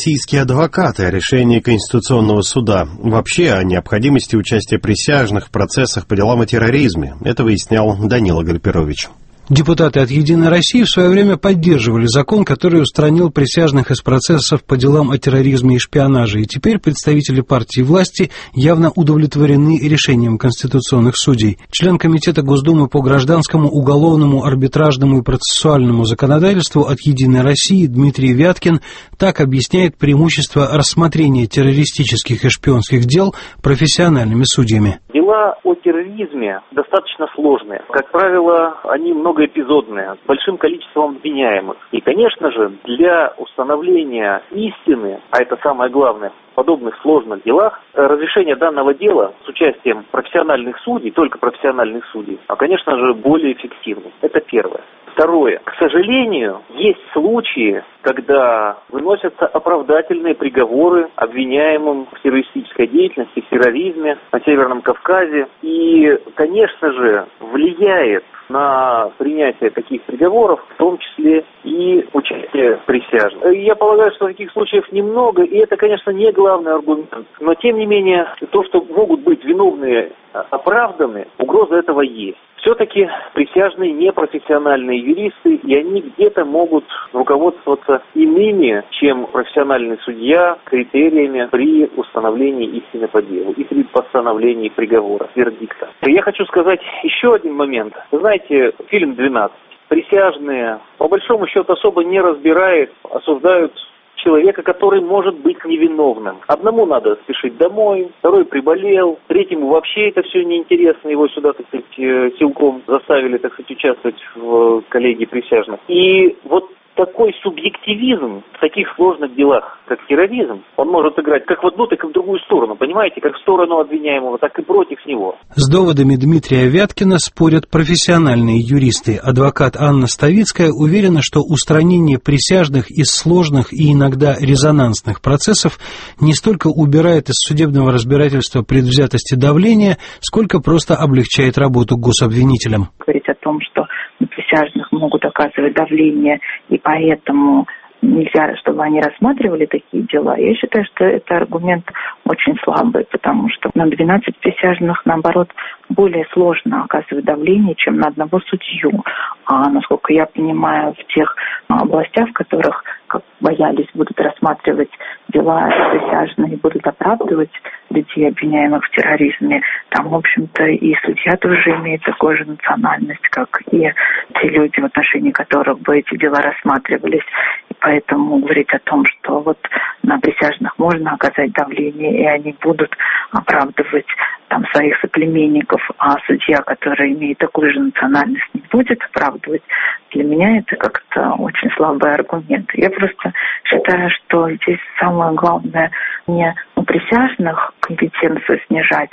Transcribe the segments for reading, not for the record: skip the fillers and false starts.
российские адвокаты о решении Конституционного суда, вообще о необходимости участия присяжных в процессах по делам о терроризме. Это выяснял Данила Гальперович. Депутаты от «Единой России» в свое время поддерживали закон, который устранил присяжных из процессов по делам о терроризме и шпионаже. И теперь представители партии власти явно удовлетворены решением конституционных судей. Член Комитета Госдумы по гражданскому, уголовному, арбитражному и процессуальному законодательству от «Единой России» Дмитрий Вяткин так объясняет преимущество рассмотрения террористических и шпионских дел профессиональными судьями. Дела о терроризме достаточно сложные. Как правило, они многоэпизодные, с большим количеством обвиняемых. И, конечно же, для установления истины, а это самое главное, в подобных сложных делах, разрешение данного дела с участием профессиональных судей, только профессиональных судей, конечно же, более эффективно. Это первое. Второе. К сожалению, есть случаи, когда выносятся оправдательные приговоры обвиняемым в террористической деятельности, в терроризме на Северном Кавказе. И, конечно же, влияет на принятие таких приговоров, в том числе и участие присяжных. Я полагаю, что таких случаев немного, и это, конечно, не главный аргумент. Но, тем не менее, то, что могут быть виновные оправданы, угроза этого есть. Все-таки присяжные непрофессиональные юристы, и они где-то могут руководствоваться иными, чем профессиональный судья, критериями при установлении истины по делу и при постановлении приговора, вердикта. Я хочу сказать еще один момент. Вы знаете, фильм «12». Присяжные, по большому счету, особо не разбирают, осуждают человека, который может быть невиновным. Одному надо спешить домой, второй приболел, третьему вообще это все неинтересно, его сюда, так сказать, силком заставили, так сказать, участвовать в коллегии присяжных. И вот такой субъективизм в таких сложных делах, как терроризм, он может играть как в одну, так и в другую сторону, понимаете, как в сторону обвиняемого, так и против него. С доводами Дмитрия Вяткина спорят профессиональные юристы. Адвокат Анна Ставицкая уверена, что устранение присяжных из сложных и иногда резонансных процессов не столько убирает из судебного разбирательства предвзятость и давление, сколько просто облегчает работу гособвинителям. Говорить о том, что на присяжных могут оказывать давление, и поэтому нельзя, чтобы они рассматривали такие дела. Я считаю, что это аргумент очень слабый, потому что на 12 присяжных, наоборот, более сложно оказывать давление, чем на одного судью. А насколько я понимаю, в тех областях, в которых, как боялись, будут рассматривать дела присяжные, будут оправдывать людей, обвиняемых в терроризме, там, в общем-то, и судья тоже имеет такую же национальность, как и те люди, в отношении которых бы эти дела рассматривались. И поэтому говорить о том, что вот на присяжных можно оказать давление, и они будут оправдывать там своих соплеменников, а судья, который имеет такую же национальность, не будет оправдывать, для меня это как-то очень слабый аргумент. Я просто считаю, что здесь самое главное не у присяжных компетенцию снижать,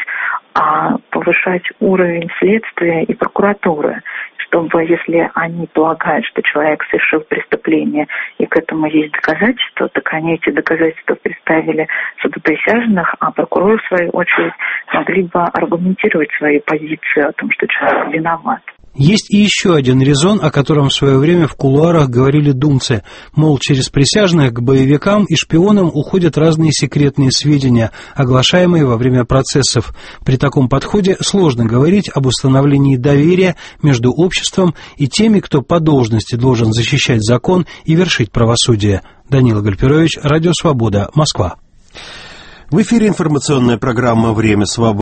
а повышать уровень следствия и прокуратуры, чтобы, если они полагают, что человек совершил преступление и к этому есть доказательства, так они эти доказательства представили суду присяжных, а прокуроры, в свою очередь, могли бы аргументировать свою позицию о том, что человек виноват. Есть и еще один резон, о котором в свое время в кулуарах говорили думцы. Мол, через присяжных к боевикам и шпионам уходят разные секретные сведения, оглашаемые во время процессов. При таком подходе сложно говорить об установлении доверия между обществом и теми, кто по должности должен защищать закон и вершить правосудие. Данила Гальперович, Радио Свобода, Москва. В эфире информационная программа «Время свободы».